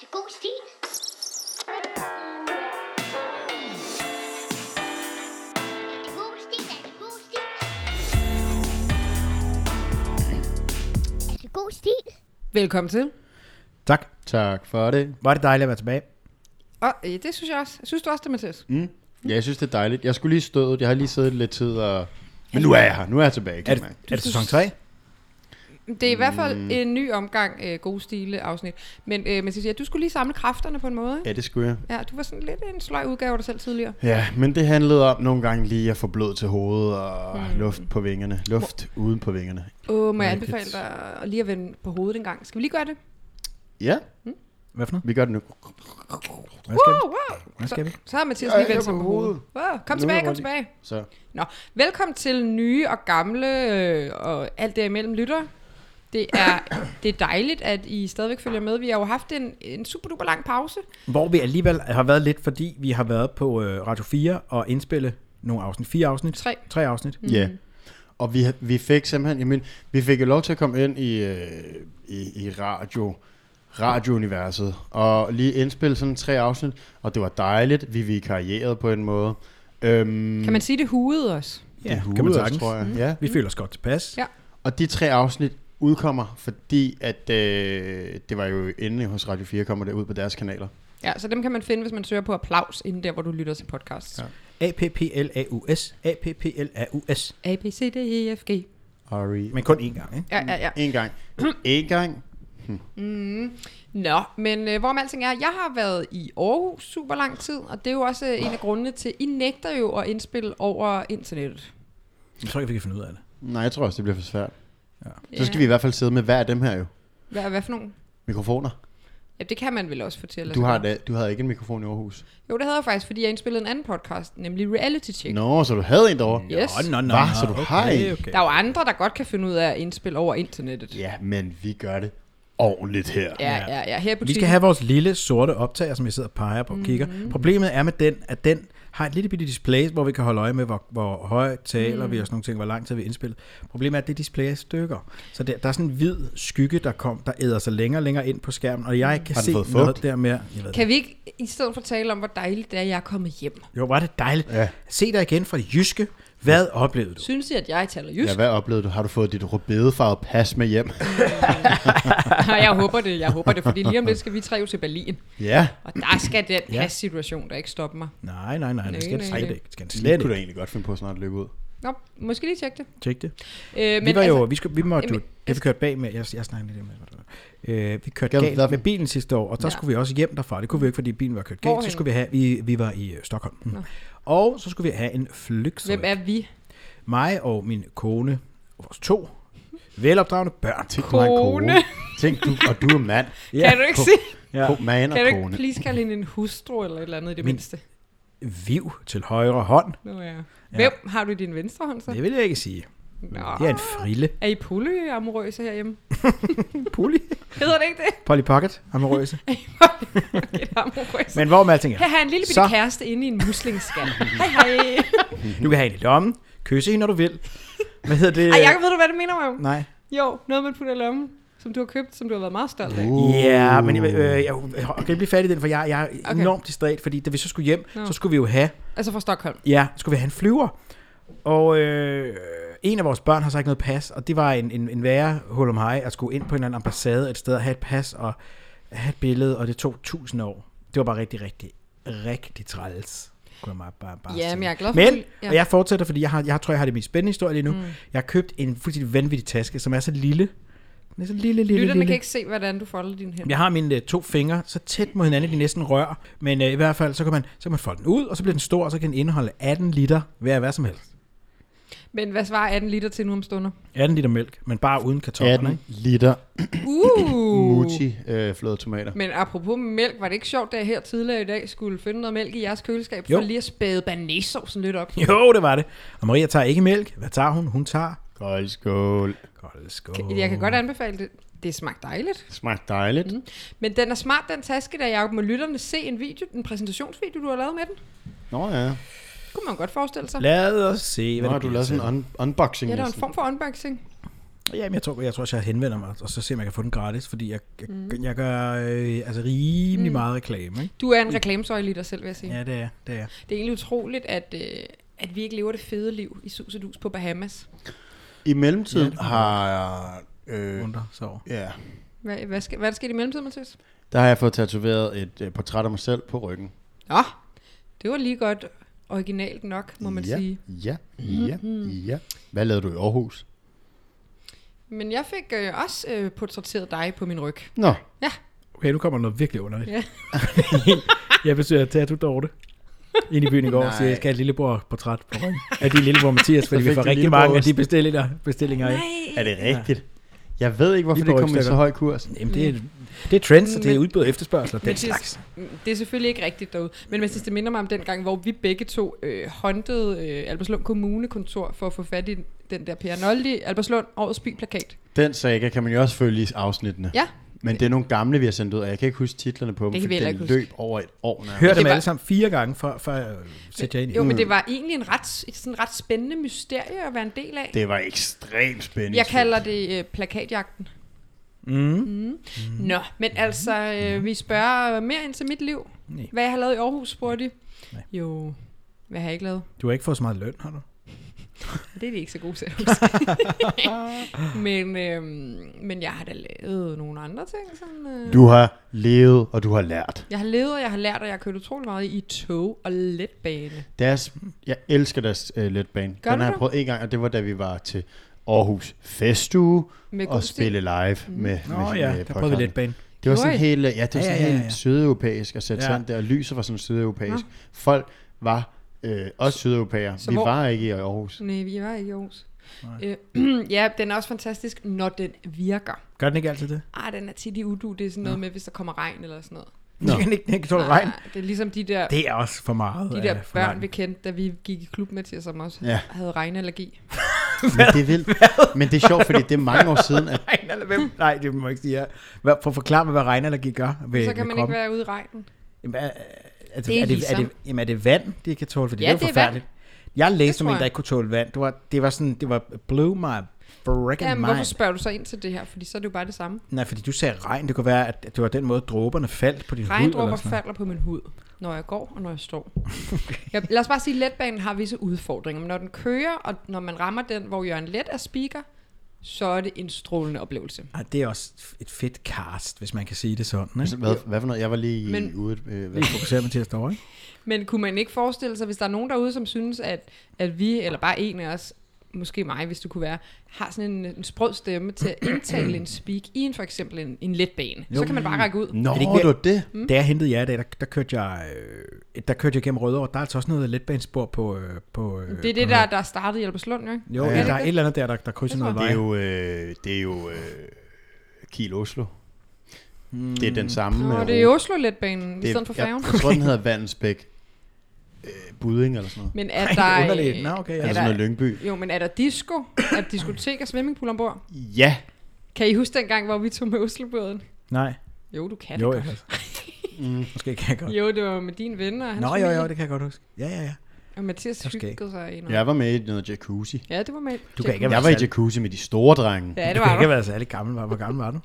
det god stil? Er det god stil? Er det god stil? Er det god stil? Velkommen til. Tak for det. Var det dejligt at være tilbage? Og det synes jeg også. Synes du også det, Mathias? Ja, jeg synes, det er dejligt. Jeg skulle lige støde. Jeg har lige siddet lidt tid, men nu er jeg her. Nu er jeg tilbage. Er det sæson 3? Det er i hvert fald en ny omgang gode stile afsnit. Men Mathias, ja, du skulle lige samle kræfterne på en måde, ikke? Ja, det skulle jeg. Ja, du var sådan lidt en sløj udgave af dig selv tidligere. Ja, men det handlede om nogle gange lige at få blod til hovedet og luft på vingerne. Luft uden på vingerne. Må jeg anbefale dig lige at vende på hovedet en gang? Skal vi lige gøre det? Ja, Hvad for noget? vi gør det nu. Hvad skal vi? Så har Mathias lige vendt sig på hovedet. Kom tilbage. Så. Nå, velkommen til nye og gamle og alt derimellem lytter. Det er dejligt, at I stadigvæk følger med. Vi har jo haft en super duper lang pause. Hvor vi alligevel har været lidt, fordi vi har været på Radio 4 og indspille nogle afsnit. 4 afsnit? 3 afsnit. Ja, og vi fik simpelthen, vi fik jo lov til at komme ind i radiouniverset og lige indspille sådan 3 afsnit, og det var dejligt. Vi vikarierede på en måde. Kan man sige det huede os? Ja, det kan man også, sagtens. tror jeg. Ja. Vi føler os godt tilpas. Ja. Og de 3 afsnit udkommer, fordi at det var jo inde hos Radio 4, kommer det ud på deres kanaler. Ja, så dem kan man finde, hvis man søger på applaus, inden der, hvor du lytter til podcasts. Ja. APPLAUS. APPLAUS. A, B, C, D, E, F, G. Ari. Men kun én gang, ikke? Ja. En gang. Nå, men hvorom alting er, jeg har været i Aarhus super lang tid, og det er jo også en af grundene til, I nægter jo at indspille over internettet. Jeg tror ikke, vi kan finde ud af det. Nej, jeg tror også, det bliver for svært. Ja. Så skal vi i hvert fald sidde med hver af dem her jo. Hvad for nogle? Mikrofoner. Ja, det kan man vel også fortælle. Du havde ikke en mikrofon i Aarhus. Jo, det havde jeg faktisk, fordi jeg indspillede en anden podcast, nemlig Reality Check. Nå, så du havde en derovre? Yes. Hvad? Så du har en? Okay. Der er jo andre, der godt kan finde ud af at indspille over internettet. Ja, men vi gør det ordentligt her. Ja. Her på Vi skal have vores lille sorte optager, som jeg sidder og peger på og kigger. Problemet er med den, at den har et lille bitte display, hvor vi kan holde øje med, hvor højt taler vi og sådan nogle ting, hvor lang tid vi indspiller. Problemet er, at det display er stykker. Så der er sådan en hvid skygge, der æder sig længere og længere ind på skærmen, og jeg kan se noget der mere. Kan vi ikke i stedet for tale om, hvor dejligt det er, at jeg er kommet hjem? Jo, var det dejligt. Ja. Se dig igen fra det jyske. Hvad oplevede du? Synes I, at jeg taler jysk? Ja, hvad oplevede du? Har du fået dit rødbedefarvede pas med hjem? Jeg håber det, fordi lige om lidt skal vi 3 jo til Berlin. Ja. Og der skal den pas-situation, der ikke stoppe mig. Nej, det skal Nej. slet ikke. Det skal Det slet kunne du ikke. egentlig godt finde på snart at løbe ud. Nå, måske lige tjekke det. Tjek det. Men Vi måtte jo, det vi kørte bag med, jeg snakkede lidt med, vi kørte galt med bilen sidste år, og der skulle vi også hjem derfra. Det kunne vi ikke, fordi bilen var kørt galt. Så skulle vi var i Stockholm. Og så skulle vi have en flygtring. Hvem er vi? Mig og min kone, og vores 2 velopdragende børn. Tænk, du har en kone. Tænk, og du er mand. Kan du ikke sige? Ja. Man og Kan du kone. ikke please kalde hende en hustru eller et eller andet i det mindste? Viv til højre hånd. Nå ja. Hvem har du i din venstre hånd så? Det vil jeg ikke sige. Nå. Det er en frille. Er I polyamorøse herhjemme? Puli. Hedder det ikke det? Polly Pocket, amorøse. Okay, amorøse. Men hvor med alting er. Her har en lille bitte kæreste inde i en muslingskal. Hej. Du kan have hende i lommen. Kysse hende, når du vil. Hvad hedder det? Ej, ved du, hvad det minder mig om? Nej. Jo, noget man putter i lommen, som du har købt, som du har været meget stolt af. Ja, men jeg kan blive fat i den, for jeg er enormt distræt, fordi da vi så skulle hjem, så skulle vi jo have... Altså fra Stockholm? Ja, skulle vi have en flyver. Og en af vores børn har så ikke noget pas, og det var en værre hul om hej at skulle ind på en eller anden ambassade et sted og have et pas og have et billede, og det tog 1000 år. Det var bare rigtig, rigtig, rigtig træls. Ja, men jeg er glad for men, og jeg fortsætter, fordi jeg tror, jeg har det mest spændende historie lige nu. Jeg har købt en fuldstændig vanvittig taske, som er så lille. Den er så lille. Lytterne kan ikke se, hvordan du folder dine hænder. Jeg har mine 2 fingre så tæt mod hinanden, de næsten rør. Men i hvert fald, så kan man folde den ud, og så bliver den stor, og så kan den indeholde 18 liter hvad som helst. Men hvad svarer 18 liter til nu om stunder? 18 liter mælk, men bare uden kartofler. 18 liter flåede tomater. Men apropos mælk, var det ikke sjovt, da jeg her tidligere i dag skulle finde noget mælk i jeres køleskab, for lige at spæde banæssaucen lidt op? Jo, det var det. Og Maria tager ikke mælk. Hvad tager hun? Hun tager... Kold skål. Jeg kan godt anbefale det. Det smagte dejligt. Det smagte dejligt. Men den er smart, den taske, der jeg må lytterne se en præsentationsvideo, du har lavet med den. Nå ja. Kunne man godt forestille sig. Lad os se, hvad du lavede sådan en unboxing. Ja, det var en form for unboxing. Jamen, jeg tror også, jeg henvender mig, og så ser jeg kan få den gratis, fordi jeg gør rimelig meget reklame. Ikke? Du er en reklamesøjle i dig selv, vil jeg sige. Ja, det er. Det er egentlig utroligt, at vi ikke lever det fede liv i sus og dus på Bahamas. I mellemtiden har jeg... Så. Ja, Hvad er der sket i mellemtiden, Mathias? der har jeg fået tatoveret et portræt af mig selv på ryggen. Nå, det var lige godt originalt nok, må man sige. Ja. Hvad lavede du i Aarhus? Men jeg fik også portrætteret dig på min ryg. Nå, Ja. Okay, nu kommer noget virkelig underligt. Ja. Jeg besøger Tattoo Dorte ind i byen i går, og siger, jeg skal have et lillebror-portræt på ryggen. Af din lillebror Mathias, fordi vi får rigtig mange af de bestillinger ind. er det rigtigt? Jeg ved ikke, hvorfor det kom i så høj kurs. Jamen, det er trends, og det er udbud og efterspørgsel og den slags. Det er selvfølgelig ikke rigtigt derude. Men jeg synes, det minder mig om den gang, hvor vi begge to håndtede Albertslund Kommunekontor for at få fat i den der Per Noldi, Albertslund Årets By-plakat. Den saga kan man jo også følge i afsnittene. Ja. Men det er nogle gamle, vi har sendt ud, og jeg kan ikke huske titlerne på dem, Det kan for vi heller den ikke huske. løb over et år. Hør dem var- alle sammen 4 gange, for at sætte jer ind i. Jo, men det var egentlig et sådan ret spændende mysterie at være en del af. Det var ekstremt spændende. Jeg kalder det plakatjagten. Nå, men altså, vi spørger mere ind til mit liv. Nej. Hvad jeg har lavet i Aarhus, spurgte de. Nej. Jo, hvad har jeg ikke lavet? Du har ikke fået så meget løn, har du? Det er de ikke så gode til at huske. men jeg har da lavet nogle andre ting. Sådan, Du har levet, og du har lært. Jeg har levet, og jeg har lært, og jeg har kørt utrolig meget i tog og letbane. Jeg elsker deres letbane. Gør Den du har jeg det? prøvet en gang, og det var da vi var til Aarhus Festuge Med god og stil. spille live med Nå ja, der prøvede vi podcasten. lidt bane. Det var Gjorde sådan I? helt, det var sådan helt sydeuropæisk at sætte Ja. sådan der, og lyset var sådan sydeuropæisk. Folk var også sydeuropæere. Så Vi hvor- var ikke i Aarhus. Nej, vi var ikke i Aarhus. Ja, den er også fantastisk, når den virker. Gør den ikke altid det? Den er tit i udu. Det er sådan noget med, hvis der kommer regn eller sådan noget. Nå. Den kan ikke tåle regn. Det er ligesom de der, Det er også for meget. de der for børn, langt. vi kendte, da vi gik i klub med til, som også Ja. havde regnallergi. Men det er vildt. Men det er sjovt, fordi det er mange år siden, at Regn eller hvem? Nej, det må jeg ikke sige. For at forklare mig, hvad regnallergi gør ved, Så kan man ikke kroppen. være ude i regnen. Jamen, Det er ligesom. er det vand, de kan tåle? For Ja, det er jo det er forfærdeligt. Jeg læste om tror en, der jeg. ikke kunne tåle vand. Det var blew my freaking Jamen, hvorfor mind. spørger du så ind til det her? Fordi så er det jo bare det samme. Nej, fordi du sagde regn. Det kunne være, at det var den måde, dråberne faldt på din hud. Regndråber eller sådan noget. falder på min hud, når jeg går og når jeg står. Lad os bare sige, at letbanen har visse udfordringer. Men når den kører, og når man rammer den, hvor Jørgen Let er speaker, så er det en strålende oplevelse. Ej, det er også et fedt cast, hvis man kan sige det sådan. Ikke? hvad for noget? Jeg var lige Men- ude. Vi fokuserer med til at stå, ikke? Men kunne man ikke forestille sig, hvis der er nogen derude, som synes, at vi, eller bare en af os, måske mig, hvis du kunne være, har sådan en sprød stemme til at indtale en speak i for eksempel en letbane. Så kan man bare række ud. Nå, Er det ikke det var det. Da jeg hentede jer i dag, der kørte jeg gennem Rødovre. Der er altså også noget letbanespor på Det er det der startede i Albertslund, jo ikke? Jo, Ja. ja, der er et eller andet der krydser Det tror noget jeg. vej. Det er jo Kiel Oslo. Det er den samme. Og det er i Oslo-letbanen, i stedet for færgen. Jeg tror, den hedder Vandensbæk Budding eller sådan noget. Men er Ej, der... det er underligt. Nå, okay, ja. Eller sådan noget Lyngby. Jo, men er der disco? Er der diskotek og swimmingpool ombord? Ja. Kan I huske den gang, hvor vi tog med Oslobåden? Nej. Jo, du kan Jo, det jeg godt. kan. Måske kan jeg godt. Jo, det var med din ven og hans Nå, familie. jo, det kan jeg godt huske. Ja. Og Mathias Det var skægt. hyggede sig i noget. Jeg var med i noget jacuzzi. Ja, det var med. Du kan ikke Jeg være var i særlig- jacuzzi med de store drenge. Ja, det Du var kan ikke der. have været særlig gammel. Hvor gammel var du?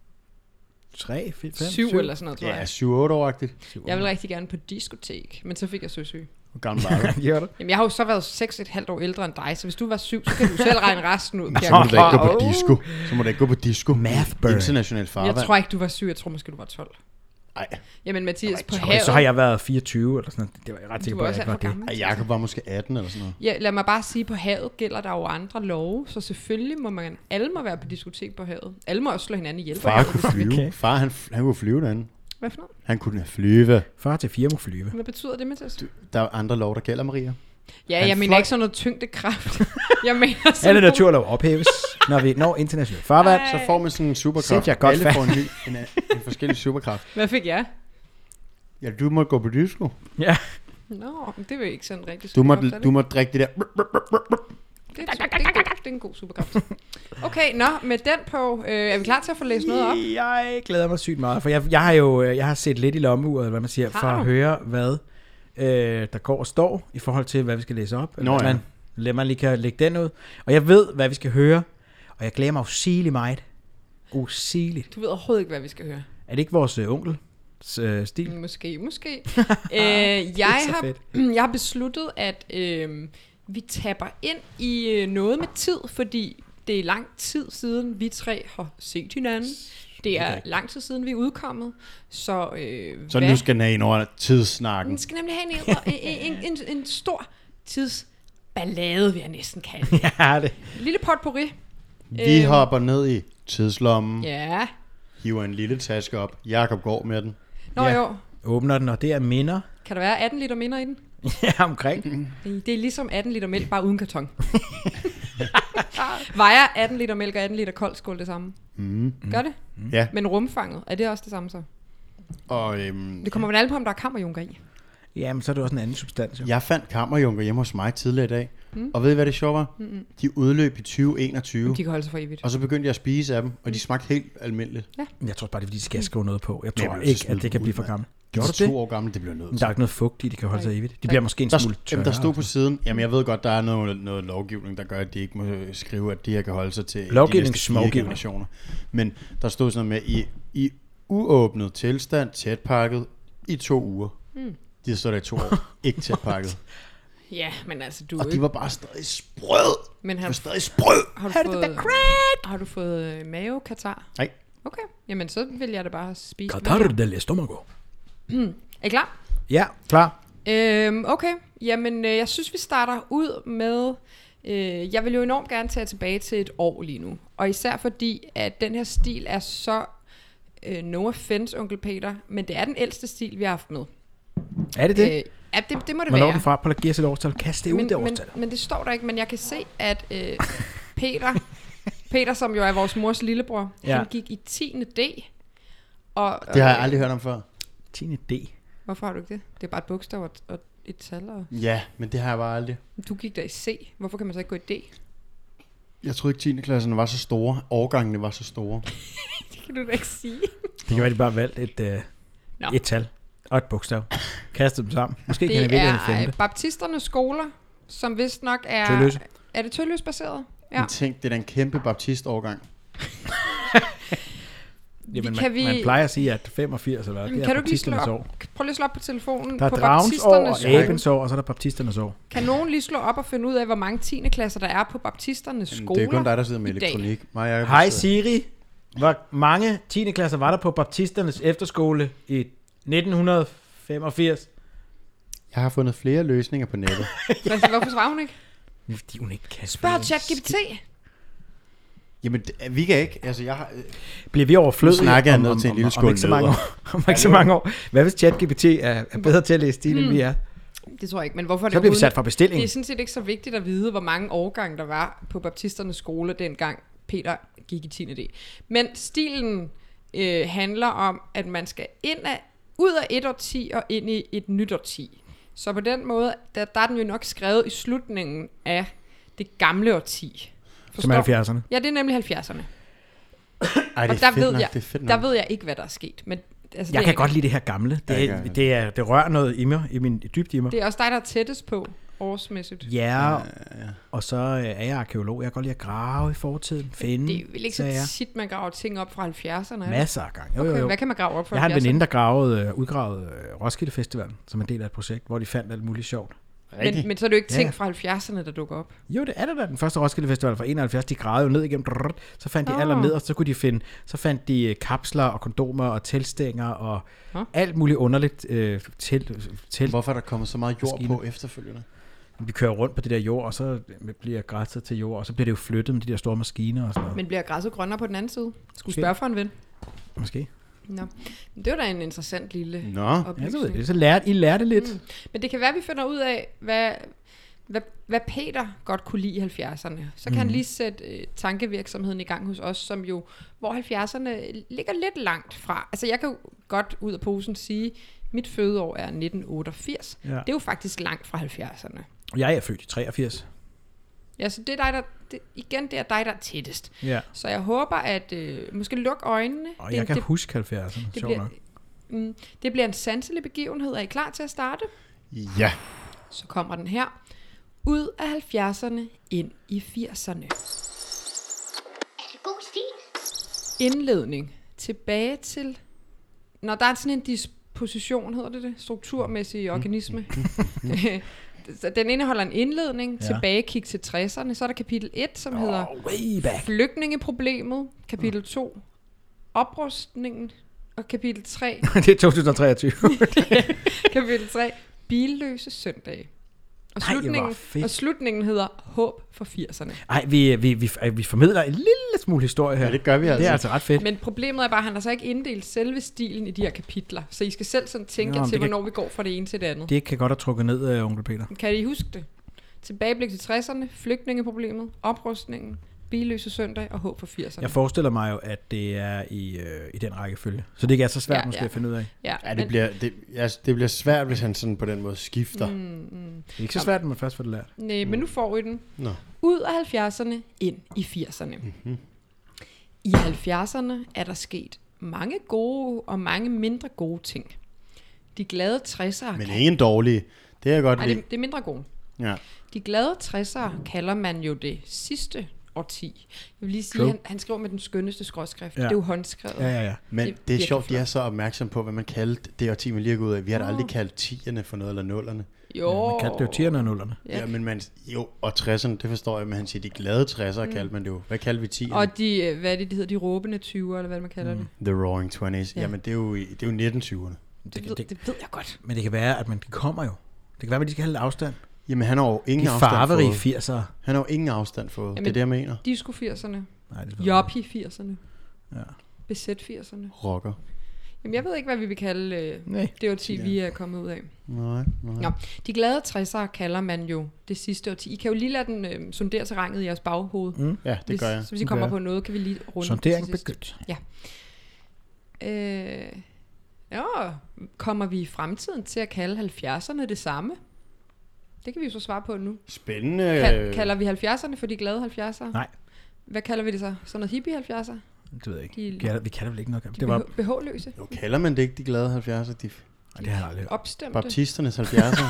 3, 5, 7 eller sådan noget, tror Ja, jeg. 7-8 år-agtigt. Jeg ville rigtig gerne på diskotek, men så fik jeg søsyg. Hvor gammel var du? Gjorde du? Jamen, jeg har jo så været 6,5 år ældre end dig, så hvis du var 7, så kan du selv regne resten ud. Så må du da ikke gå på disco. Så må du ikke gå på disco. Math burn. International farvand. Jeg tror ikke, du var 7, jeg tror måske, du var 12. Ej. Jamen, Mathias, på Så havet... har jeg været 24 eller sådan noget. Det var jeg ret Du sikker var på, at også jeg ikke alt for var det. gammel. Ej, Jakob var måske 18 eller sådan noget. Ja, lad mig bare sige, på havet gælder der jo andre love, så selvfølgelig må man... Alle må være på diskotek på havet. Alle må også slå hinanden ihjel. Far kunne flyve. Okay. Far, han kunne flyve derinde. Hvad for noget? Han kunne flyve. 40 til 4 må flyve. Hvad betyder det, Mathias? Der er andre lov, der gælder, Maria. Ja, Han jeg mener fløj- ikke sådan noget tyngdekraft. Jeg mener sådan Alle nogle- naturlov ophæves, når vi når internationalt farvand. Ej. Så får man sådan en superkraft. Sæt jer godt Alle fast. får en forskellig superkraft. Hvad fik jeg? Ja, du må gå på disco. Ja. Nå, men det vil ikke sådan rigtig Du må drikke det der. Det er en god superkraft. Okay, nå, med den på, er vi klar til at få læst noget op? Jeg glæder mig sygt meget, for jeg har set lidt i lommeuret, hvad man siger, Har for at du? høre, hvad der går og står, i forhold til, hvad vi skal læse op. Nå, ja. Lad mig lige kan lægge den ud. Og jeg ved, hvad vi skal høre. Og Og jeg glæder mig usigeligt meget. Usigeligt. Du ved overhovedet ikke, hvad vi skal høre. Er det ikke vores onkel? Stil. Måske. Så Jeg har besluttet, at vi tapper ind i noget med tid, fordi det er lang tid siden, vi tre har set hinanden. Det er lang tid siden, vi er udkommet. Så nu skal den have en over tidssnakken. Den skal nemlig have en stor tidsballade, vil jeg næsten kalde det. Ja, det. Lille potpourri. Vi hopper ned i tidslommen, Ja. hiver en lille taske op. Jakob går med den. Nå Ja. jo. Åbner den, og det er minder. Kan der være 18 liter minder i den? Ja, omkring. Det er ligesom 18 liter mælk, bare uden karton. Vejer 18 liter mælk og 18 liter kold skål det samme? Gør det? Ja, Men rumfanget, er det også det samme så? og Det kommer vel alle på, om der er kammerjunker i. Jamen, så er det også en anden substans. Jo. jeg fandt kammerjunker hjemme hos mig tidligere i dag. Og ved I, hvad det sjove var? De udløb i 2021. De kan holde sig for evigt. Og så begyndte jeg at spise af dem, og de smagte helt almindeligt. Jeg tror bare, det er, fordi de skal skrive noget på. Jeg Men tror jeg vil ikke, smide at det kan dem blive ud, for mand. gammelt. De Gjorde er du det? 2 år gamle, det bliver nødt Men til. der er ikke noget fugt i, de kan holde sig evigt. De bliver måske en smule tørre. Der stod på siden, jamen jeg ved godt, der er noget lovgivning, der gør, at de ikke må skrive, at de her kan holde sig til de næste 4 generationer. Men der stod sådan noget med, i uåbnet tilstand, tætpakket, i 2 uger. De stod der i 2 år, ikke tætpakket. Ja, men altså du Og de ikke... var bare stadig sprød. Men De var stadig sprød. har du fået mavekatar? Nej. Okay, jamen så vil jeg da bare spise. Qatar del estomago. Er I klar? Ja, klar. Okay, jamen jeg synes vi starter ud med, jeg vil jo enormt gerne tage tilbage til et år lige nu. Og især fordi, at den her stil er så, no offense, onkel Peter, men det er den ældste stil, vi har haft med. Er det det? Ja, det må det Hvornår er være. den fra? På at give os et årstal. Kast det ud, det årstal. Men det står der ikke, men jeg kan se, at Peter, som jo er vores mors lillebror, han gik i 10. D. Og, Det har jeg aldrig hørt om før. 10. D. Hvorfor har du ikke det? Det er bare et bogstav og et tal. Og... Ja, men det har jeg bare aldrig. Du gik der i C. Hvorfor kan man så ikke gå i D? Jeg troede ikke 10. klasserne var så store. Årgangene var så store. Det kan du da ikke sige. Det kan være, de bare valgt et tal og et bogstav. Kastet dem sammen. Måske kan Det jeg vælge en er femte. baptisternes skoler, som vist nok er... Tølløse. Er det Tølløse-baseret? Ja. Men tænk, det er da en kæmpe baptistårgang. Jamen, kan vi- man plejer at sige, at 85 eller hvad, det Kan er du ikke lige slå baptisternes op? år. Prøv lige at slå op på telefonen. Der er på dragens år og baptisternes skole. abens år, og så er der baptisternes år. Kan nogen lige slå op og finde ud af, hvor mange 10. klasser der er på baptisternes skoler? Det er kun dig, der sidder med i dag? elektronik. Mig, jeg Hej Siri. Hvor mange 10. klasser var der på baptisternes efterskole i 1985? Jeg har fundet flere løsninger på nettet. Hvorfor svarer hun ikke? Fordi hun ikke kan Spørg ChatGPT. Jamen, vi kan ikke. Altså, jeg har... Bliver vi overflødige Nu snakker jeg ned til en lille skål ikke så mange nødder. år? Om ikke så mange år. Hvad hvis ChatGPT er bedre til at læse stil, end vi er? Det tror jeg ikke, men hvorfor er det Så bliver vi overhovedet- sat fra bestilling. Det er sådan set ikke så vigtigt at vide, hvor mange årgange der var på baptisternes skole, dengang Peter gik i 10. D. Men stilen handler om, at man skal ud af et årti og ind i et nyt årti. Så på den måde, der er den jo nok skrevet i slutningen af det gamle årti. Som er 70'erne. Ja, det er nemlig 70'erne. Ej, Og der ved nok, jeg, det er fedt der nok. ved jeg ikke, hvad der er sket. Men, altså, Jeg det kan er, godt lide det her gamle. Det rører noget i mig, dybt i mig. Det er også dig, der er tættest på årsmæssigt. Ja, og så er jeg arkeolog. Jeg kan godt lide at grave i fortiden, finde Det er vel ikke så tit, man graver ting op fra 70'erne? er det? masser af gang. Jo, Okay, jo. hvad kan man grave op fra Jeg har en 70'erne? veninde, der udgravede Roskilde Festival som en del af et projekt, hvor de fandt alt muligt sjovt. Men så er det jo ikke ting Ja. fra 70'erne, der dukker op. Jo, det er det da. Den første Roskilde Festival fra 71, de gravede jo ned igennem, så fandt de aller ned, og så kunne de så fandt de kapsler og kondomer og teltstænger og alt muligt underligt telt. Hvorfor er der kommet så meget jord Maskine. på efterfølgende? Vi kører rundt på det der jord, og så bliver græsset til jord, og så bliver det jo flyttet med de der store maskiner og sådan noget. Men bliver græsset grønnere på den anden side? Skulle Måske. spørge for en ven. Måske. Nå. Det var da en interessant lille Nå. Ja, så ved oplysning. det. Så I lærte lidt. Men det kan være, at vi finder ud af, hvad Peter godt kunne lide i 70'erne. Så kan han lige sætte tankevirksomheden i gang hos os, som jo, hvor 70'erne ligger lidt langt fra. Altså jeg kan jo godt ud af posen sige, mit fødeår er 1988. Ja. Det er jo faktisk langt fra 70'erne. Jeg er født i 83. Ja, så det er dig, det er dig, der er tættest. Ja. Så jeg håber, at måske lukke øjnene. Og jeg kan huske 70'erne, det sjovt bliver, nok. det bliver en sanselig begivenhed. Er I klar til at starte? Ja. Så kommer den her. Ud af 70'erne, ind i 80'erne. indledning tilbage til, når der er sådan en disposition, hedder det, strukturmæssig organisme. Den indeholder en indledning, tilbagekig til 60'erne. Så er der kapitel 1, som hedder flygtningeproblemet. Kapitel 2, oprustningen. Og kapitel 3... det er 2023. kapitel 3, billøse søndage. Og slutningen hedder håb for 80'erne. Ej, vi formidler en lille smule historie her. Ja, det gør vi altså. Det er altså ret fedt. Men problemet er bare, at han har så ikke inddelt selve stilen i de her kapitler. Så I skal selv sådan tænke til, hvornår vi går fra det ene til det andet. Det kan godt have trukket ned, onkel Peter. Kan I huske det? Tilbageblik til 60'erne, flygtningeproblemet, oprustningen, billøse søndag og håb for 80'erne. Jeg forestiller mig jo, at det er i den rækkefølge. Så det ikke er så svært måske at finde ud af. Ja, det bliver svært, hvis han sådan på den måde skifter. Det er ikke så svært, når man først får det lært. Nej, men nu får I den. Ud af 70'erne, ind i 80'erne. Mm-hmm. I 70'erne er der sket mange gode og mange mindre gode ting. De glade 60'ere... Men ingen dårlige. Det er godt lide. Det er mindre gode. Ja. De glade 60'ere kalder man jo det sidste årti. Jeg vil lige sige, at han skriver med den skønneste skråskrift. Det er jo håndskrevet. Ja. Men det er sjovt, de er så opmærksom på, hvad man kaldte det årti, man lige er gået ud af. Vi har da aldrig kaldt 10'erne for noget, eller 0'erne. Jo. Man kaldte det jo 10'erne og 0'erne. Ja, men og 60'erne, det forstår jeg, men han siger, de glade 60'ere kaldte man det jo. Hvad kaldte vi 10'erne? Og de, hvad er det, de hedder, de råbende 20'er, eller hvad man kalder det? The Roaring 20's. Jamen, det er jo 1920'erne. Det ved jeg godt. Men det kan være, at de kommer jo. Det kan være, at de skal have lidt afstand. Jamen, han har jo ingen afstand fået. De farverige 80'ere. Han har jo ingen afstand fået. Jamen, det er det, jeg mener. Disco 80'erne. Joppie 80'erne. Ja. Besæt 80'erne. Rocker. Jamen, jeg ved ikke, hvad vi vil kalde det årti, vi er kommet ud af. Nej. Nå, de glade 60'ere kalder man jo det sidste årti. I kan jo lige lade den sondere terrænet i jeres baghoved. Ja, det gør jeg. Så hvis I kommer på noget, kan vi lige runde. Sondering begyndt. Ja. Kommer vi i fremtiden til at kalde 70'erne det samme? Det kan vi jo så svare på nu. Spændende. Kalder vi 70'erne for de glade 70'ere? Nej. Hvad kalder vi det så? Sådan noget hippie 70'er? Det ved jeg ikke. Vi kalder vel ikke noget. Det var BH-løse. Jo, kalder man det ikke de glade 70'er? Nej, det har jeg aldrig. Opstemte. Baptisternes 70'er.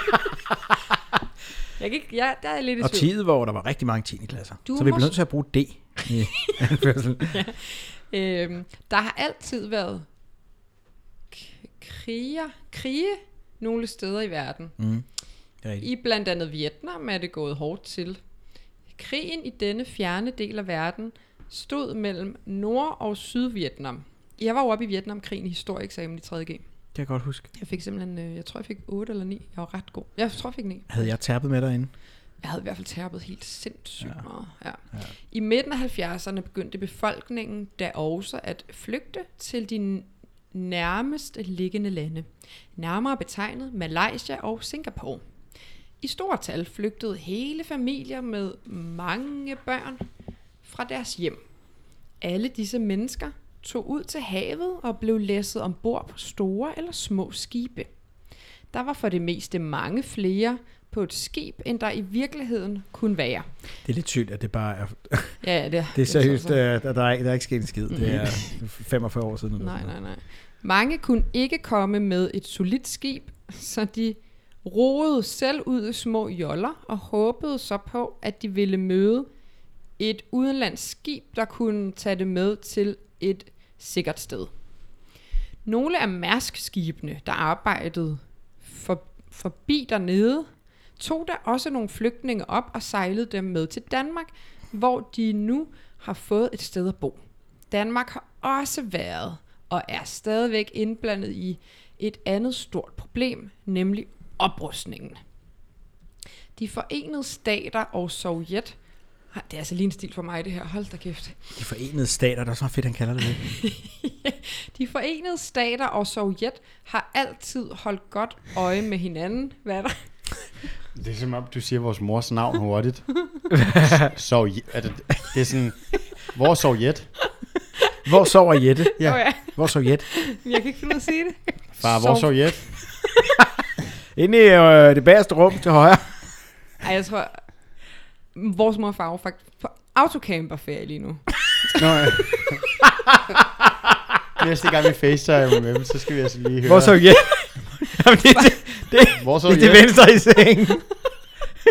Der er lidt i tvivl. Og tid, hvor der var rigtig mange 10. klasser. Så vi bliver nødt til at bruge det i anførselen. Der har altid været krige nogle steder i verden. I blandt andet Vietnam er det gået hårdt til. Krigen i denne fjerne del af verden stod mellem Nord- og Sydvietnam. Jeg var jo oppe i Vietnamkrigen i historieeksamen i 3.G. Det kan jeg godt huske. Jeg fik simpelthen, jeg tror jeg fik 8 eller 9. Jeg var ret god. Jeg tror jeg fik 9. Havde jeg tærpet med derinde? Jeg havde i hvert fald tærpet helt sindssygt meget. Ja. I midten af 70'erne begyndte befolkningen da også at flygte til de nærmest liggende lande. Nærmere betegnet Malaysia og Singapore. I stort tal flygtede hele familier med mange børn fra deres hjem. Alle disse mennesker tog ud til havet og blev læsset ombord på store eller små skibe. Der var for det meste mange flere på et skib, end der i virkeligheden kunne være. Det er lidt sygt, at det bare er... Ja, det er seriøst, der er ikke sket en skid. Det er 45 år siden. Nej. Mange kunne ikke komme med et solidt skib, så de roede selv ud i små joller og håbede så på, at de ville møde et udenlandsk skib, der kunne tage det med til et sikkert sted. Nogle af Mærsk-skibene, der arbejdede forbi dernede, tog der også nogle flygtninge op og sejlede dem med til Danmark, hvor de nu har fået et sted at bo. Danmark har også været og er stadigvæk indblandet i et andet stort problem, nemlig oprustningen. De Forenede Stater og Sovjet, det er altså lige en stil for mig det her, hold da kæft. De Forenede Stater, der er så fedt, han kalder det. De Forenede Stater og Sovjet har altid holdt godt øje med hinanden. Hvad er der? Det er som om, du siger vores mors navn hurtigt. Sovjet. Det er sådan, hvor er Sovjet? Hvor sover Jette? Ja. Hvor Sovjet? Jeg kan ikke finde ud af at sige det. Far, hvor er Sovjet? Inde i det bagerste rum til højre. Ej, jeg tror, vores mor og far var faktisk på autocamperferie lige nu. Nå, ja. Næste gang vi facetime med dem, så skal vi altså lige høre. Hvor Sovjet? Jamen, hvor Sovjet? Det er venstre i sengen.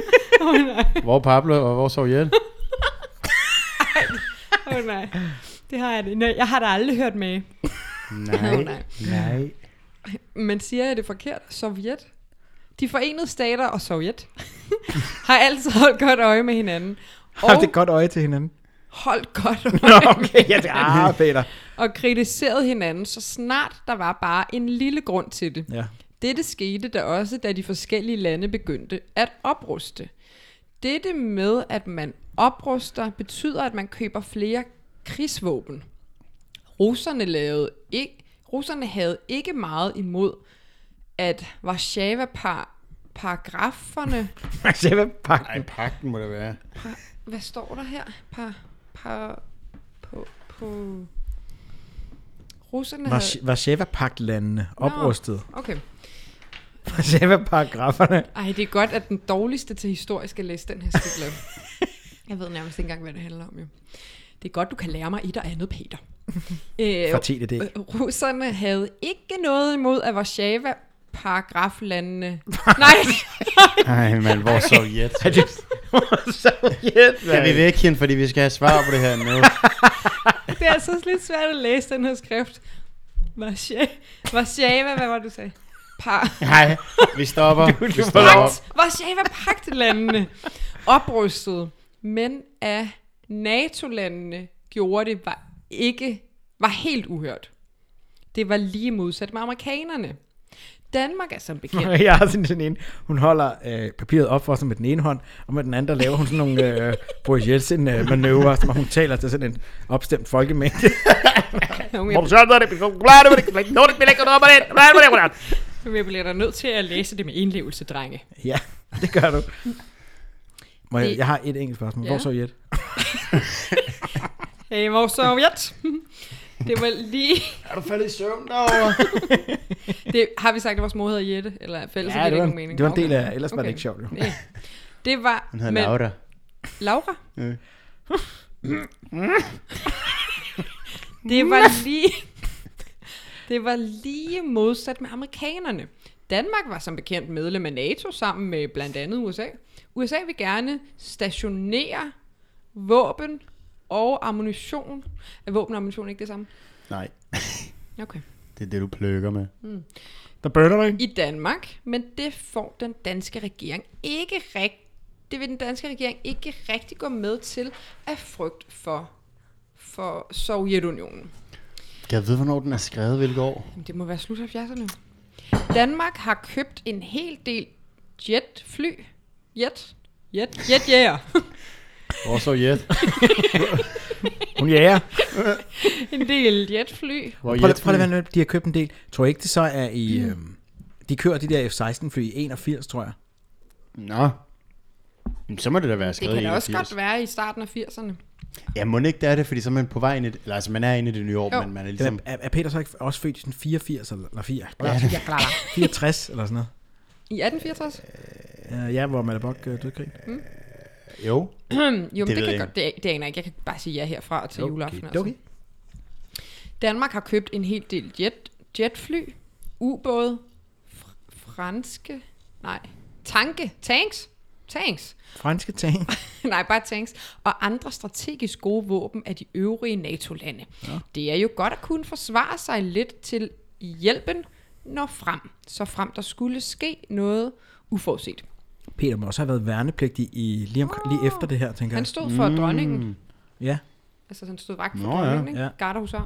Hvor Pablo og hvor Sovjet? Nej. Det har jeg det. Nej, jeg har da aldrig hørt med. Nej. Men siger jeg det forkert? Sovjet? De Forenede Stater og Sovjet har altid holdt godt øje med hinanden. Har det godt øje til hinanden? Holdt godt øje Nå, okay, ja, det er Peter. og kritiseret hinanden, så snart der var bare en lille grund til det. Ja. Dette skete da også, da de forskellige lande begyndte at opruste. Dette med, at man opruster, betyder, at man køber flere krigsvåben. Russerne havde ikke meget imod, at Warszawa-paragraferne... Nej, pagten må det være. Hvad står der her? Russerne havde... Warszawa-pagtlandene oprustet. Okay. Warszawa-paragraferne. Ej, det er godt, at den dårligste til historie skal læse den her stikler. Jeg ved nærmest ikke engang, hvad det handler om, jo. Det er godt, du kan lære mig et og andet, Peter. Fortæl det. Russerne havde ikke noget imod, at Warszawa-paragraflandene... Nej! Nej, men hvor Sovjet? Sovjet, Kan vi væk hende, fordi vi skal have svar på det her nu? Det er altså lidt svært at læse den her skrift. Warszawa, hvad var det, du sagde? Nej, vi stopper. Warszawa-pagtlandene oprustede, men af NATO-landene gjorde det var helt uhørt. Det var lige modsat med amerikanerne. Danmark er som bekendt. Jeg har sådan en, hun holder papiret op for sig med den ene hånd, og med den anden, der laver hun sådan nogle Boris Jeltsin-manøvrer, som hun taler til sådan en opstemt folkemængde. Jeg bliver da nødt til at læse det med indlevelse, drenge. Ja, det gør du. Jeg har et enkelt spørgsmål. Hvor Sovjet? Hey, hvor Sovjet? Det var lige... Er du faldet i søvn derovre? Det, har vi sagt, at vores mor hedder Jette? Eller fælles, ja, det var en del af... Ellers var det ikke sjovt, jo. Nej. Det var... Hun hedder Laura. Laura? Ja. Det var lige modsat med amerikanerne. Danmark var som bekendt medlem af NATO sammen med blandt andet USA. USA vil gerne stationere våben og ammunition. Er våben og ammunition ikke det samme? Nej. Okay. Det er det, du pløkker med. Der burner du ikke? I Danmark, men det får den danske regering ikke rigtig. Det vil den danske regering ikke rigtig gå med til af frygt for Sovjetunionen. Kan jeg vide, hvornår den er skrevet, hvilket år? Det må være slut 70'erne. Danmark har købt en hel del jetfly. Jetjæger. Hvor Sovjet? Hun jager. En del jetfly. Prøv at være, de har købt en del. Tror jeg ikke, det så er i... de kører de der F-16-fly i 81, tror jeg. Nå. Så må det da være skrevet i 81. Det kan da også godt være i starten af 80'erne. Ja, må ikke det er det, fordi så er man på vej ind i det, eller altså man er inde i det nye år, men man er ligesom... Er Peter så ikke også født i sådan 84 eller 64 eller sådan noget? I 1864? Ja, hvor Mette Bock døde krig. Jo. Jo, men det kan godt, det aner jeg ikke. Jeg kan bare sige ja herfra til juleaften. Altså. Okay. Danmark har købt en hel del jetfly, ubåde, tanks. Franske tank. Nej, bare tanks. Og andre strategisk gode våben af de øvrige NATO-lande. Ja. Det er jo godt at kunne forsvare sig lidt til hjælpen når frem der skulle ske noget uforudset. Peter må også have været værnepligtig lige efter det her, tænker jeg. Han stod for dronningen. Ja. Altså han stod vagt for dronningen, ikke? Ja. Garderhusar.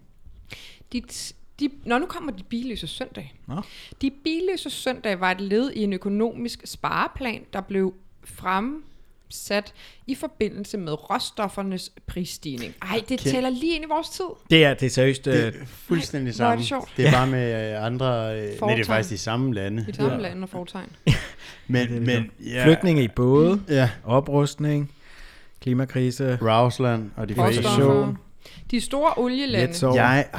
Nu kommer de billøse søndag. Nå. De billøse søndag var et led i en økonomisk spareplan, der blev fremsat i forbindelse med råstoffernes prisstigning. Ej, det tæller lige ind i vores tid. Det er seriøst. Det er fuldstændig samme. Det sjovt. Det er bare med andre... Nej, det er faktisk de samme lande. De samme lande og foretegn. men flygtninge i både, oprustning, klimakrise, Rausland og de fleste. De store olielande. Jeg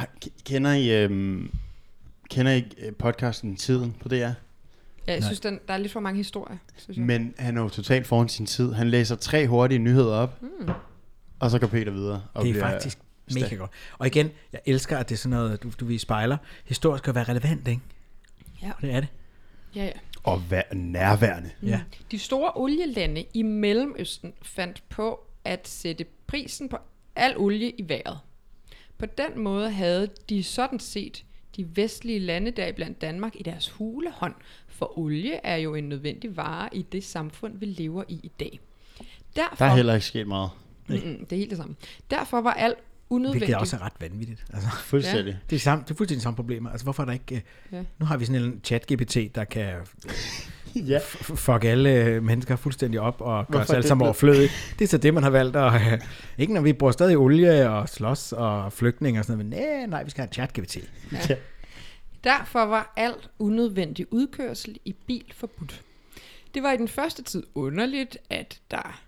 kender I podcasten Tiden på DR? Ja, jeg synes, der er lidt for mange historier. Men han er jo totalt foran sin tid. Han læser 3 hurtige nyheder op, og så går Peter videre. Og det er faktisk mega godt. Og igen, jeg elsker, at det er sådan noget, du vil spejler. Historisk skal være relevant, ikke? Ja. Og det er det. Ja. Og nærværende. Ja. De store olielande i Mellemøsten fandt på at sætte prisen på al olie i vejret. På den måde havde de sådan set de vestlige lande, deriblandt Danmark, i deres hulehånd, for olie er jo en nødvendig vare i det samfund, vi lever i dag. Derfor, Der er heller ikke sket meget. det er helt det samme. Derfor var alt unødvendigt. Hvilket også er ret vanvittigt. Altså, Fuldstændig. det er fuldstændig samme problemer. Altså, hvorfor er der ikke... Nu har vi sådan en chat-GPT, der kan Ja. fuck alle mennesker fuldstændig op og gøre Hvorfor os alle sammen overflødige. Det er så det, man har valgt. Og, ikke når vi bruger stadig olie og slås og flygtninge og sådan noget, men nej, vi skal have chat-GPT. Ja. Derfor var alt unødvendig udkørsel i bil forbudt. Det var i den første tid underligt, at der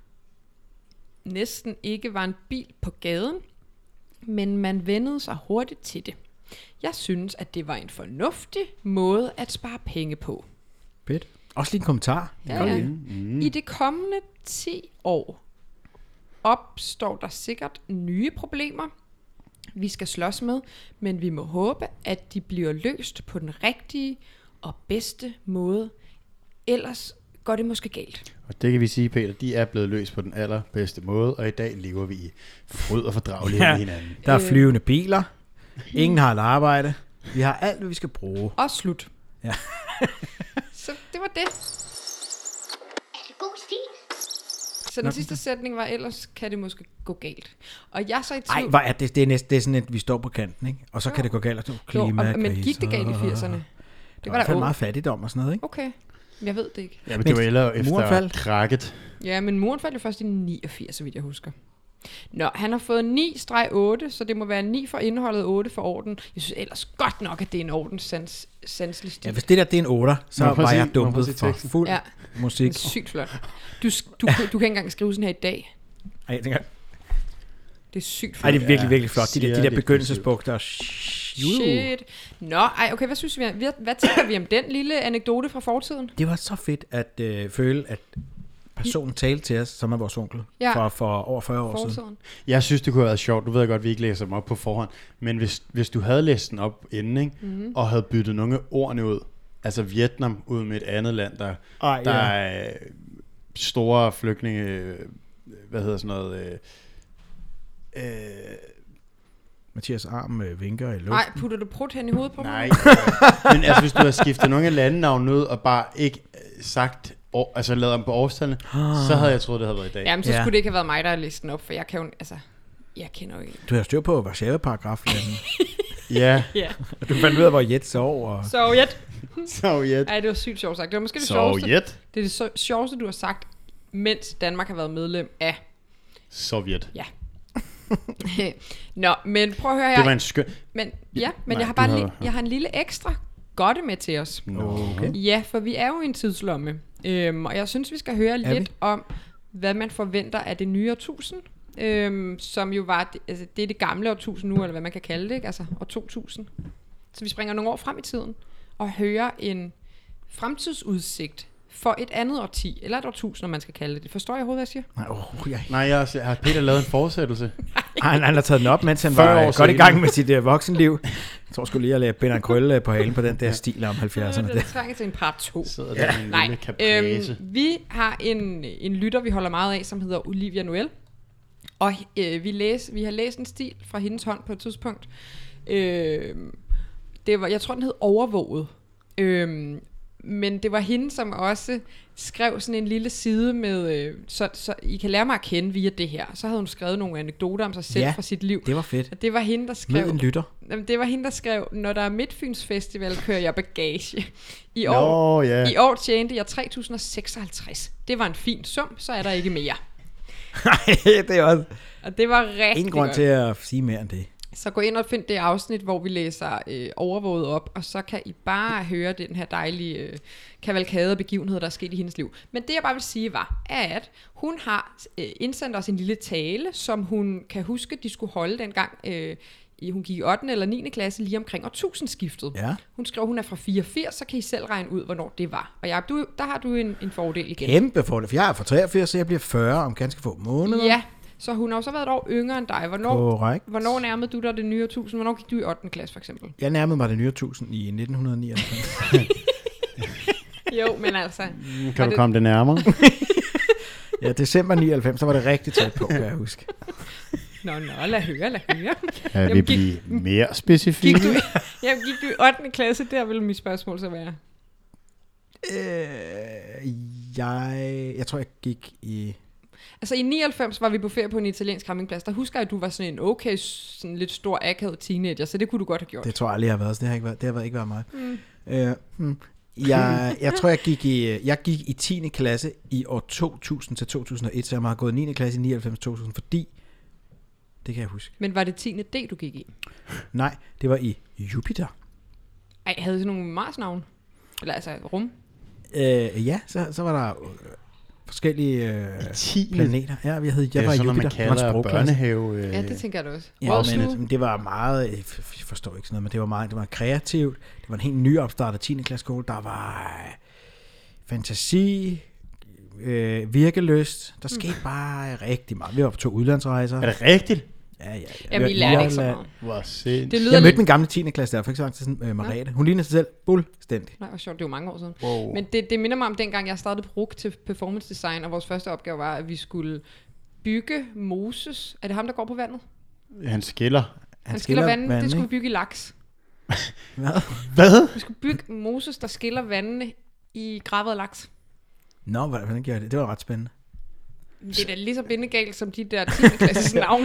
næsten ikke var en bil på gaden, men man vennede sig hurtigt til det. Jeg synes, at det var en fornuftig måde at spare penge på. Fedt. Også lige en kommentar. Ja. I de kommende 10 år opstår der sikkert nye problemer, vi skal slås med, men vi må håbe, at de bliver løst på den rigtige og bedste måde. Ellers går det måske galt. Og det kan vi sige, Peter, de er blevet løst på den allerbedste måde, og i dag lever vi i fryd og fordragelighed med hinanden. Der er flyvende biler. Ingen har et arbejde. Vi har alt, hvad vi skal bruge. Og slut. Ja. Så det var det. Er det god stil? Så den sidste sætning var, ellers kan det måske gå galt. Og jeg er så i Ej, tvivl. hvor er det? Det er sådan, at vi står på kanten, ikke? Og så kan det gå galt. Og klima, men gik det galt i 80'erne? Det Det var var i hvert fald der meget fattigdom og sådan noget, ikke? Okay, jeg ved det ikke. Ja, men det var ellers efter muren faldt. krakket. Ja, men muren faldt jo først i 89, så vidt jeg husker. Nå, han har fået 9-8, så det må være 9 for indholdet, 8 for orden. Jeg synes ellers godt nok, at det er en ordenssanselig stil. Ja, hvis det der det er en 8, så Må jeg prøve var at jeg sige- må jeg dumpet prøve at for sige fuld Ja. musik. Det er sygt flot. Du kan ikke engang skrive sådan her i dag. Ej, jeg tænker, Det er sygt flot. ej, det er virkelig, Ja, virkelig flot. De der siger det begyndelsesbugter. Shit. Nå, ej, okay, hvad synes vi? Hvad tænker vi om den lille anekdote fra fortiden? Det var så fedt at føle, at personen talte til os, som er vores onkel, Ja. for over 40 år siden. Fortiden. Jeg synes, det kunne have været sjovt. Du ved godt, at vi ikke læser dem op på forhånd. Men hvis du havde læst den op inden, ikke? Mhm. Og havde byttet nogle af ordene ud, altså Vietnam ud med et andet land, der er store flygtninge, hvad hedder sådan noget... Mathias arm vinker i luften. Nej, putter du prut hen i hovedet på mig? Nej, men altså hvis du har skiftet nogle af landenavne ud, og bare ikke sagt, altså lavet dem på årstallene, så havde jeg troet, det havde været i dag. Jamen, så Ja. skulle det ikke have været mig, der havde læst den op, for jeg kan jo, altså, jeg kender jo ikke. Du har styr på Warszawa-paragrafen. Ja, Ja. Du fandt ud af, hvor Jet sov. Og... Sovjet. Sovjet. Ej, det var sygt sjovt sagt. Det var måske det sjoveste. Sovjet. Det er det sjoveste, du har sagt, mens Danmark har været medlem af. Sovjet. Ja. Nå, men prøv at høre her. Det var en skøn... Men Nej, jeg har du bare havde- jeg har en lille ekstra godte med til os. Okay. Ja, for vi er jo i en tidslomme. Og jeg synes, vi skal høre Er lidt om, hvad man forventer af det nye årtusind. Som jo var, altså det er det gamle årtusind nu, eller hvad man kan kalde det, ikke? Altså år 2000. Så vi springer nogle år frem i tiden, og hører en fremtidsudsigt for et andet årti, eller et årtusind, om man skal kalde det. Forstår jeg overhovedet, hvad jeg siger? Nej, Nej, jeg har Peter lavet en fortsættelse. han har taget den op, mens han 40 var år godt senere. i gang med sit voksenliv. Jeg tror sgu lige, at jeg binder en krølle på halen på den der stil om 70'erne. Det trænger til en part 2. Sidder der med en Nej, lille caprese. vi har en lytter, vi holder meget af, som hedder Olivia Noel. Og vi har læst en stil fra hendes hånd på et tidspunkt. Jeg tror, den hed Overvåget. Men det var hende, som også skrev sådan en lille side med, så I kan lære mig at kende via det her. Så havde hun skrevet nogle anekdoter om sig selv fra sit liv. Det var fedt. Og det var hende, der skrev... Med en lytter. Jamen, det var hende, der skrev, når der er Midtfyns Festival, kører jeg bagage. I ja. I år tjente jeg 3.056. Det var en fin sum, så er der ikke mere. Nej, det er også Og det var rigtig ingen grund godt. til at sige mere end det. Så gå ind og find det afsnit, hvor vi læser Overvåget op, og så kan I bare høre den her dejlige kavalkade af begivenheder, der er sket i hendes liv. Men det jeg bare vil sige var, at hun har indsendt os en lille tale, som hun kan huske, de skulle holde dengang, hun gik i 8. eller 9. klasse lige omkring årtusindskiftet. Ja. Hun skrev, hun er fra 84, så kan I selv regne ud, hvornår det var. Og Jacob, der har du en fordel igen. Kæmpe fordel. For jeg er fra 83, så jeg bliver 40 om ganske få måneder. Ja, så hun har jo så været et år yngre end dig. Korrekt. Hvornår nærmede du dig det nye årtusind? Hvornår gik du i 8. klasse, for eksempel? Jeg nærmede mig det nye 1000 i 1999. Jo, men altså... Kan du komme det nærmere? Ja, december 99, så var det rigtig tæt på, kan jeg huske. Nå, lad høre. Kan vi blive mere specifikke? Gik du i 8. klasse, der ville mit spørgsmål så være. Jeg tror, jeg gik i... Altså i 99 var vi på ferie på en italiensk campingplads. Der husker jeg, at du var sådan en okay, sådan lidt stor akavet teenager, så det kunne du godt have gjort. Det tror jeg aldrig, jeg har været. Det har ikke været mig. Jeg tror, jeg gik i 10. klasse i år 2000 til 2001, så jeg har gået 9. klasse i 99-2000, fordi... Det kan jeg huske. Men var det 10. D, du gik i? Nej, det var i Jupiter. Ej, havde det sådan nogle Mars-navn? Eller altså rum? Ja, så var der forskellige planeter. Ja, jeg var i Jupiter. Man kalder børnehave. Ja, det tænker jeg da også. Ja, men det var meget, jeg forstår ikke sådan noget, men det var kreativt. Det var en helt nyopstartet 10. klasse skole. Der var fantasi, virkelyst. Der skete bare rigtig meget. Vi var på 2 udlandsrejser. Er det rigtigt? Ja. Jamen, I lærte ikke så meget. Hvor sindssygt. Jeg mødte min gamle 10. klasse der, for ikke sagt til sådan Mariette. Hun ligner sig selv fuldstændig. Nej, hvor sjovt, det var mange år siden. Wow. Men det minder mig om dengang, jeg startede på RUC til performance design, og vores første opgave var, at vi skulle bygge Moses. Er det ham, der går på vandet? Han skiller. Han skiller vandene. Det skulle vi bygge i laks. Hvad? Vi skulle bygge Moses, der skiller vandene i gravet laks. Nå, hvordan gjorde det? Det var ret spændende. Det er da lige så bindegalt som de der 10. klasses navne.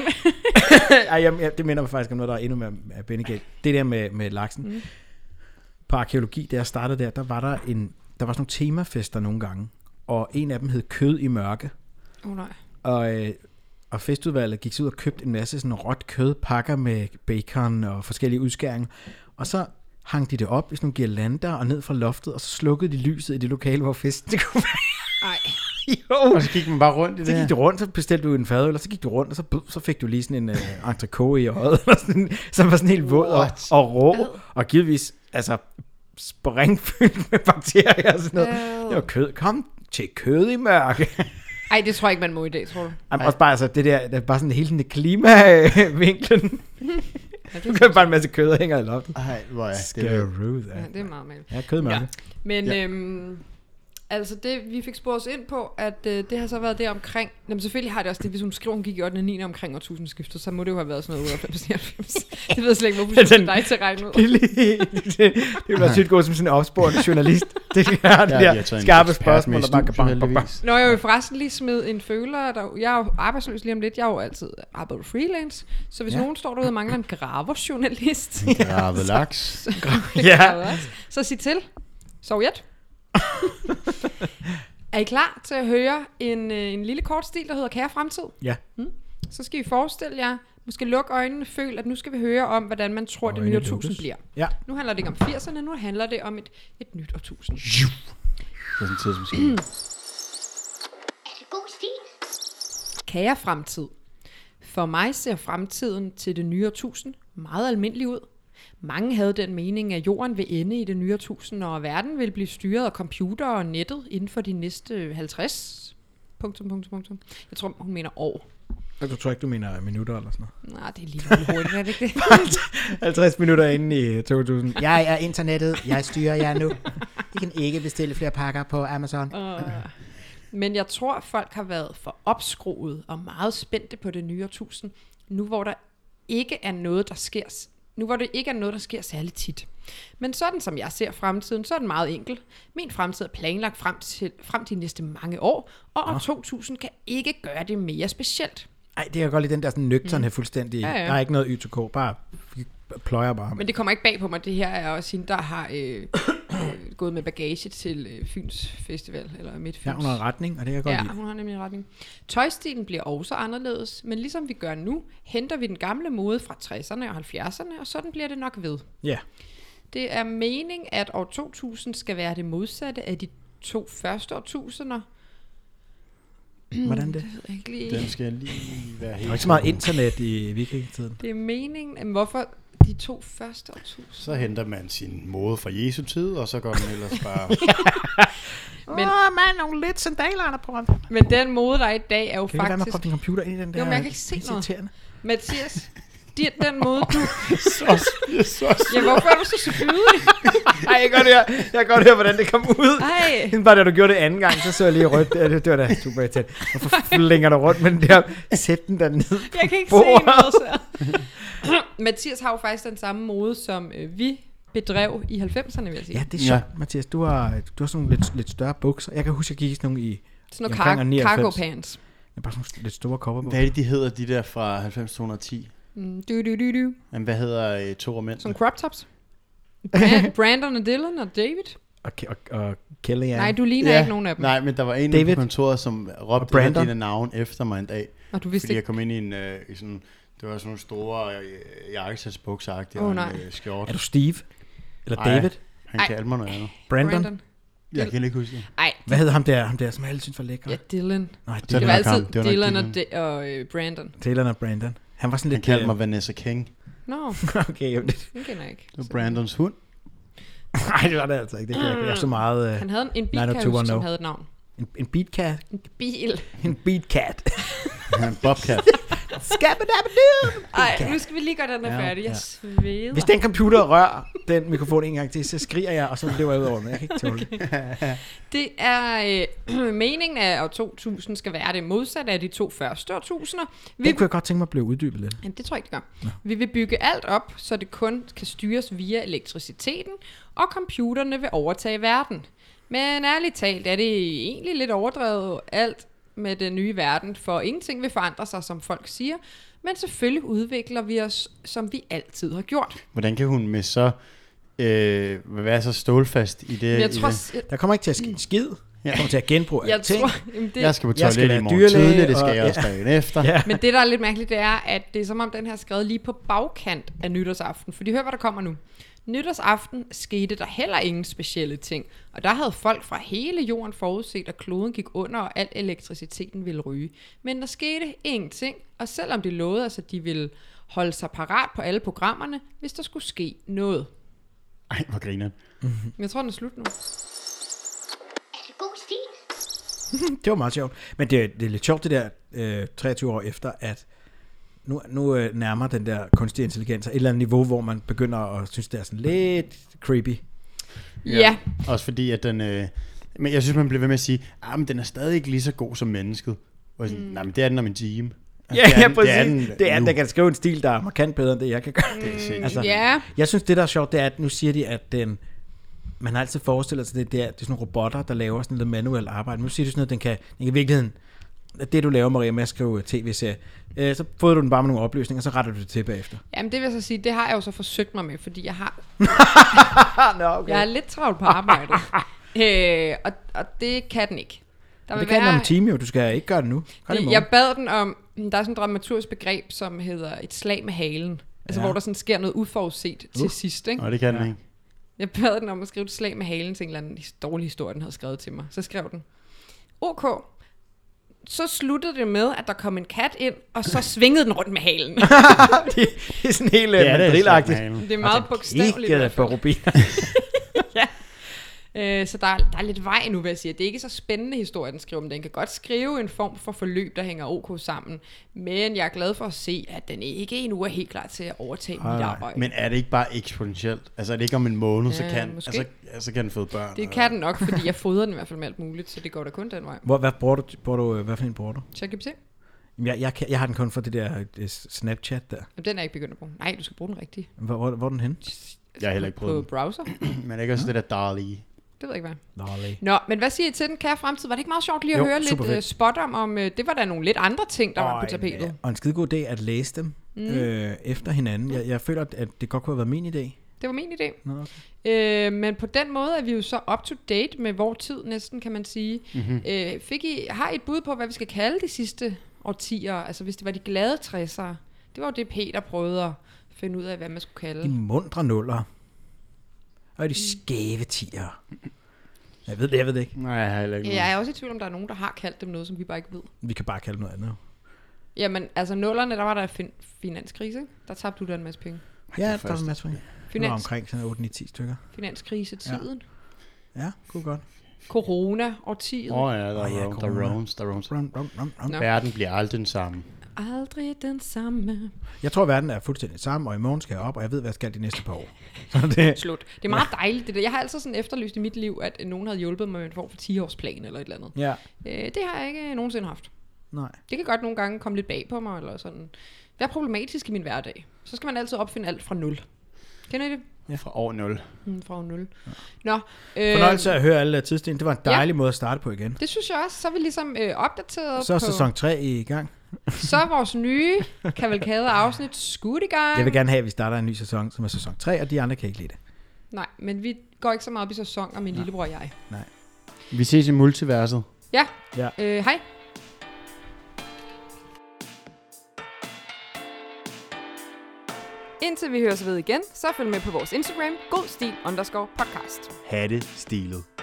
Det minder mig faktisk om noget, der er endnu mere bindegalt. Det der med laksen. På arkeologi, da jeg startede der var der sådan nogle temafester nogle gange, og en af dem hed Kød i mørke. Nej. Og festudvalget gik så ud og købte en masse sådan råt kødpakker med bacon og forskellige udskæringer, og så hang de det op i sådan nogle girlander og ned fra loftet, og så slukkede de lyset i det lokale, hvor festen det kunne være. Nej. Og så gik man bare rundt i det her. Så gik du rundt, så bestilte du en fadøl, og så gik du rundt, og så fik du lige sådan en entrecôte i øjet, som var sådan helt våd og rå, og givetvis altså springfyldt med bakterier og sådan noget. Det var kød. Kom til kød i mørke. Ej, det tror jeg ikke, man må i dag, tror du? Også bare altså, det er bare sådan hele den klimavinklen. Du kan bare en masse kød, der hænger i loftet. Ej, hvor er det? Ja, det er meget mærkeligt. Ja, kød i mørke. Ja. Men altså det, vi fik sporet os ind på, at det har så været der omkring. Jamen selvfølgelig har det også det, hvis hun skriver, hun gik i 8. og 9. omkring årtusindskiftet, så må det jo have været sådan noget 98. Det ved jeg slet ikke, hvorfor du skal dig til at regne ud. Det vil være sygt god som sådan en opsporende journalist. Det er det der skarpe spørgsmål, der bare kan banke. Nå, jeg vil forresten lige smide en føler. Jeg er jo arbejdsløs lige om lidt. Jeg har jo altid arbejdet freelance. Så hvis nogen står derude og mangler en graverjournalist. En gravet laks. Så sig til. Sovjet. Er I klar til at høre en lille kort stil, der hedder Kære Fremtid? Ja. Så skal I forestille jer, måske lukke øjnene, føl, at nu skal vi høre om, hvordan man tror, det nye årtusind bliver. Ja. Nu handler det ikke om 80'erne, nu handler det om et nyt årtusind. Det er sådan en tidsmaskine. Er det god stil? Kære Fremtid. For mig ser fremtiden til det nye årtusind meget almindelig ud. Mange havde den mening, at jorden vil ende i det nye årtusind, og verden vil blive styret af computer og nettet inden for de næste 50... ... Jeg tror, hun mener år. Jeg tror ikke, du mener minutter eller sådan noget. Nej, det er lige hurtigt, er det ikke det? 50 minutter inde i 2000. Jeg er internettet, jeg styrer jer nu. I kan ikke bestille flere pakker på Amazon. Men jeg tror, folk har været for opskruet og meget spændte på det nye årtusind, nu hvor der ikke er noget, der sker. Nu hvor det ikke er noget, der sker særlig tit. Men sådan som jeg ser fremtiden, så er den meget enkel. Min fremtid er planlagt frem til de næste mange år, og år 2000 kan ikke gøre det mere specielt. Nej, det kan jeg godt lide, den der sådan nøgterne fuldstændig. Ja. Der er ikke noget Y2K, bare pløjer bare. Men det kommer ikke bag på mig. Det her er også hende, der har gået med bagage til Fyns Festival, eller Midtfyns. Ja, hun har retning, og det kan jeg godt lide. Ja, hun har nemlig en retning. Tøjstilen bliver også anderledes, men ligesom vi gør nu, henter vi den gamle mode fra 60'erne og 70'erne, og sådan bliver det nok ved. Ja. Det er mening, at år 2000 skal være det modsatte af de 2 første årtusinder. Hvordan det? Det ved jeg ikke lige. Den skal lige være helt... Der er ikke så meget internet i vikingetiden. Det er meningen, hvorfor de 2 første årtusinder? Så henter man sin mode fra Jesu tid, og så går man ellers bare... man, nogle lidt sandaler der på. Men den mode, der er i dag, er jo kan faktisk... Kan du din computer ind i den der? Jo, men jeg kan ikke se noget. Mathias, den måde, du... Så Ja, hvorfor er du så spydig? Ej, jeg kan godt høre, hvordan det kom ud. Ej. Bare da du gjorde det anden gang, så jeg lige rødt. Det var da super irriterende. Hvorfor flænger du rundt med den der? Sæt den der ned. Jeg kan ikke se noget, så. Mathias har jo faktisk den samme mode, som vi bedrev i 90'erne, vil jeg sige. Ja, det er sjovt, Mathias. Du har sådan nogle lidt større bukser. Jeg kan huske, at jeg gik i sådan nogle i... Sådan nogle cargo pants. Det er bare sådan nogle lidt store kopperbukser. Hvad er det, de hedder, de der fra 90-210? Du. Men hvad hedder to mænd? Sådan crop tops. Brandon og Dylan og David. Og Kellyanne. Nej, du ligner ikke nogen af dem. Nej, men der var en på kontoret, som råbte dine navn efter mig en dag. Og du vidste fordi ikke. jeg kom ind i en i sådan, det var sådan nogle store jakkesætsbukser-agtige og en skjorte. Er du Steve? Eller David? Han kaldte mig noget andet. Brandon? Jeg kan ikke huske det. Hvad hed ham der, som alle synes var lækker? Ja, Dylan. Nej, det var altid Dylan og Brandon. Dylan og Brandon. Han var sådan lidt... Han kaldte mig Vanessa King. Nå. Okay, jo. Det kender jeg ikke. Det var Brandons hund. Nej, det var det altså ikke. Det kan jeg ikke så meget... Han havde en beatcat, som havde et navn. En beatcat? En bil. En beatcat. En bobcat. Ej, nu skal vi lige gøre den der færdig. Jeg sveder. Hvis den computer rører den mikrofon en gang til, så skriger jeg, og så løber jeg ud over den. Jeg kan ikke tåle det. Det er meningen, at år 2000 skal være det modsatte af de 2 første årtusinder. Det kunne jeg godt tænke mig at blive uddybet lidt. Ja, det tror jeg ikke, det gør. Vi vil bygge alt op, så det kun kan styres via elektriciteten, og computerne vil overtage verden. Men ærligt talt er det egentlig lidt overdrevet alt med den nye verden, for ingenting vil forandre sig, som folk siger, men selvfølgelig udvikler vi os, som vi altid har gjort. Hvordan kan hun med så være så stålfast i det? Jeg tror, der kommer ikke til at ske en skid. Jeg kommer til at genbruge alting. Jeg skal på toilet i morgen tidligt, det skal jeg også dagen efter. Ja. Men det, der er lidt mærkeligt, det er, at det er som om, den her er skrevet lige på bagkant af nytårsaften. Fordi hør, hvad der kommer nu. Nytårsaften skete der heller ingen specielle ting, og der havde folk fra hele jorden forudset, at kloden gik under, og al elektriciteten ville ryge. Men der skete ingenting, og selvom de lovede os, at de ville holde sig parat på alle programmerne, hvis der skulle ske noget. Ej, hvor griner. Jeg tror, den er slut nu. Er det god stil? Det var meget sjovt. Men det er lidt sjovt, det der 23 år efter, at nu nærmer den der kunstige intelligens et eller andet niveau, hvor man begynder at synes, det er sådan lidt creepy. Ja. Også fordi, at den... men jeg synes, man bliver ved med at sige, men den er stadig ikke lige så god som mennesket. Og sådan, nej, men det er den om en time. Altså, ja, præcis. Det er den, der kan skrive en stil, der er markant bedre, end det jeg kan gøre. Det er altså, ja. Jeg synes, det der er sjovt, det er, at nu siger de, at man har altid forestillet sig, det er sådan nogle robotter, der laver sådan noget manuelt arbejde. Nu siger du sådan noget, den kan i virkeligheden, det du laver, Maria, med at skrive tv-serie, så får du den bare med nogle opløsninger, så retter du det til bagefter. Jamen det vil jeg så sige, det har jeg jo så forsøgt mig med, fordi jeg har okay. Jeg er lidt travlt på arbejdet. Og det kan den ikke. Det kan den om en time jo, du skal ikke gøre det nu. Jeg bad den om, der er sådan et dramaturgisk begreb, som hedder et slag med halen. Altså hvor der sådan sker noget uforudset til sidst, ikke? Og det kan den ikke. Jeg bad den om at skrive et slag med halen til en eller anden dårlig historie, den havde skrevet til mig. Så skrev den, OK. Så sluttede det med, at der kom en kat ind, og så svingede den rundt med halen. det er sådan helt drillagtigt. Det er meget bogstaveligt. Ikke på rubiner. Ja. Så der er lidt vej nu, vil jeg sige. Det er ikke så spændende historie, den skriver, men den kan godt skrive en form for forløb, der hænger OK sammen. Men jeg er glad for at se, at den ikke endnu er helt klar til at overtage mit arbejde. Men er det ikke bare eksponentielt? Altså er det ikke om en måned, så kan den føde børn? Det kan den nok, fordi jeg fodrer den i hvert fald med alt muligt, så det går da kun den vej. Hvad for en bruger du? ChatGPT. Jeg har den kun for det der Snapchat der. Jamen, den er ikke begyndt at bruge. Nej, du skal bruge den rigtigt. Hvor er den henne? Jeg har heller ikke prøvet på browser. Men ikke også det der DALL-E. Det ved jeg ikke hvad. Nå, men hvad siger I til den kære fremtid? Var det ikke meget sjovt lige at høre lidt spot om det var da nogle lidt andre ting, der var på tapetet. Og en skidegod idé at læse dem efter hinanden. Jeg føler, at det godt kunne have været min idé. Det var min idé. Nå, okay. Men på den måde er vi jo så up to date med vor tid næsten, kan man sige. Har I et bud på, hvad vi skal kalde de sidste årtier? Altså hvis det var de glade 60'ere. Det var jo det, Peter prøvede at finde ud af, hvad man skulle kalde. De mundre nuller. Og de skæve tiere. Jeg ved det ikke. Nej, jeg har heller ikke. Jeg er også i tvivl om, der er nogen, der har kaldt dem noget, som vi bare ikke ved. Vi kan bare kalde noget andet. Jamen, altså nullerne, der var der finanskrise, ikke? Der tabte du der en masse penge. Ja, der var en masse penge. Det var omkring sådan 8-10 stykker. Finanskrise-tiden. Ja, kunne godt. Corona-årtiet. Ja, der er Rones. Verden bliver aldrig den samme. aldrig den samme. Jeg tror, verden er fuldstændig sammen, og i morgen skal jeg op, og jeg ved, hvad jeg skal de næste par år. Så det... Slut. Det er meget dejligt, det der. Jeg har altid sådan efterlyst i mit liv, at nogen havde hjulpet mig med en form for 10-årsplan eller et eller andet. Ja. Det har jeg ikke nogensinde haft. Nej. Det kan godt nogle gange komme lidt bag på mig, eller sådan. Være problematisk i min hverdag. Så skal man altid opfinde alt fra 0. Kender I det? Ja. Fra år 0. Fra år 0. Ja. Nå. Fornøjelse at høre alle tidsdelen. Det var en dejlig måde at starte på igen. Det synes jeg også. Så er vi ligesom opdateret så er sæson 3 i gang. Så er vores nye kavalkade afsnit skudt i gang. Jeg vil gerne have, at vi starter en ny sæson, som er sæson 3, og de andre kan ikke lide det. Nej, men vi går ikke så meget op i sæsoner, min lillebror og jeg. Nej. Vi ses i multiverset. Ja. Ja. Hej. Indtil vi høres ved igen, så følg med på vores Instagram, godstil_podcast. Ha' det stilet.